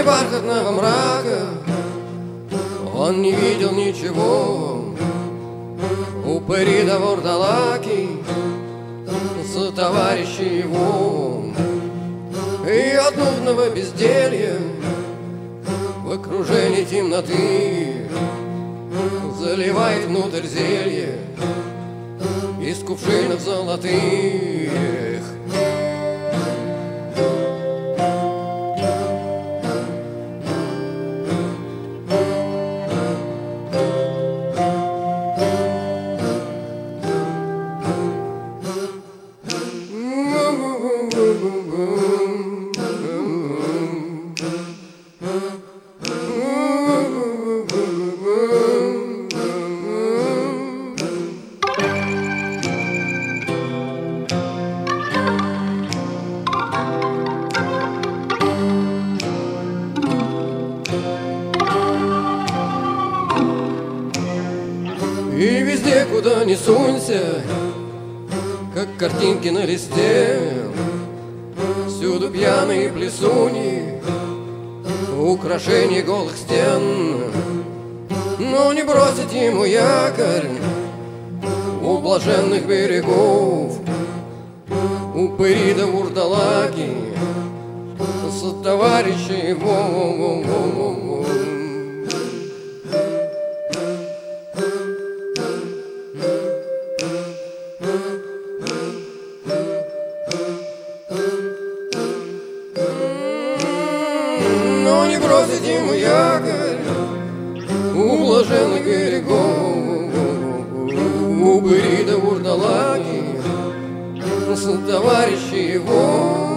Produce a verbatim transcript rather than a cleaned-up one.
бархатного мрака он не видел ничего. Упыри да вурдалаки, сотоварищи его, и от нудного безделья в окружении темноты заливает внутрь зелье из кувшинов золотых. И везде, куда ни сунься, как картинки на листе, всюду пьяные плесуни, украшения голых стен. Но не бросить ему якорь у блаженных берегов, упыри да вурдалаки, сотоварищи его. Но не бросить ему якорь у блаженных берегов, упыри да вурдалаки, сотоварищи его.